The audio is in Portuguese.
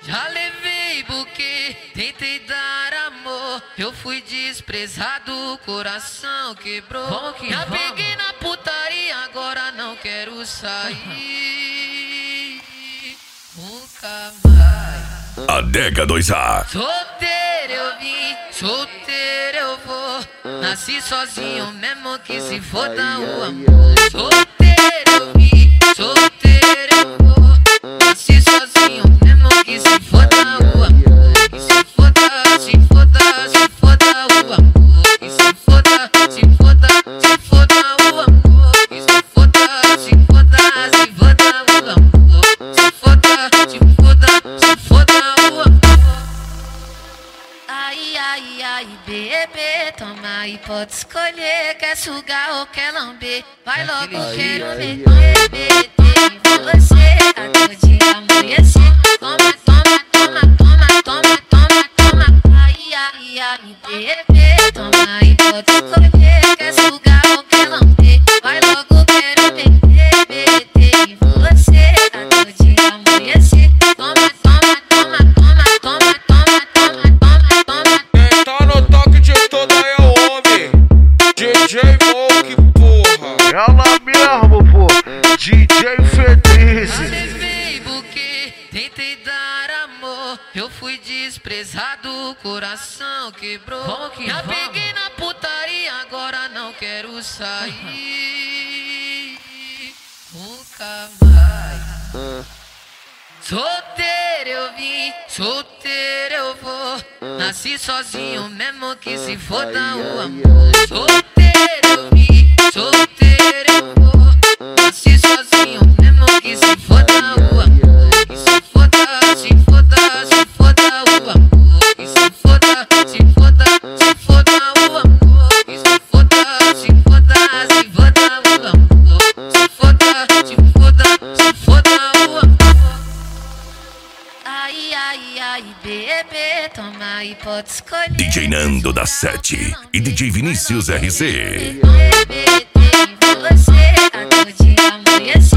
Já levei buquê, tentei dar amor. Eu fui desprezado, o coração quebrou. Já peguei na putaria, agora não quero sair. Nunca mais. Adega 2A. Solteiro eu vim, solteiro eu vou. Nasci sozinho mesmo que se foda o amor. Solteiro eu vim, solteiro eu vou. Nasci sozinho mesmo que se foda o amor. Que se foda, se foda, se foda o amor. Que se foda, se foda, se foda o amor. Que se foda, se foda, se foda o amor. Se foda, se foda, se foda o amor. Ai, ai, ai, bebê, toma aí, pode escolher. Quer sugar ou quer lamber? Vai logo, quero meter, meter em você até o dia amanhecer. Toma, toma, toma, toma, toma, toma, toma. Ai, ai, ai, bebê, toma aí, pode escolher. Quer sugar ou quer lamber? Vai logo, quero meter, meter em você até o dia amanhecer. Toma, toma, toma, toma, toma, toma, toma, toma, toma. Quem tá no toque de toda é o homem, DJ Monk, porra. Ela mesmo, pô, DJ Feliz. Já levei buquê, tentei dar amor. Eu fui desprezado, o coração quebrou. Já peguei na putaria, agora não quero sair. Nunca mais. Solteiro eu vim, solteiro eu vou. Nasci sozinho mesmo que se foda o amor. Solteiro eu vim, solteiro eu vou. Nasci sozinho mesmo que se foda o amor. Que se foda, se foda, se foda o amor. Que se foda, se foda, se foda o amor. Que se foda, se foda, se foda o amor. Se foda, se foda, se foda o amor. Ai, ai, ai, bebê, toma aí, pode escolher. DJ Nando da 7 e DJ Vinícius RC. Bebê, tem você até o dia amanhecer.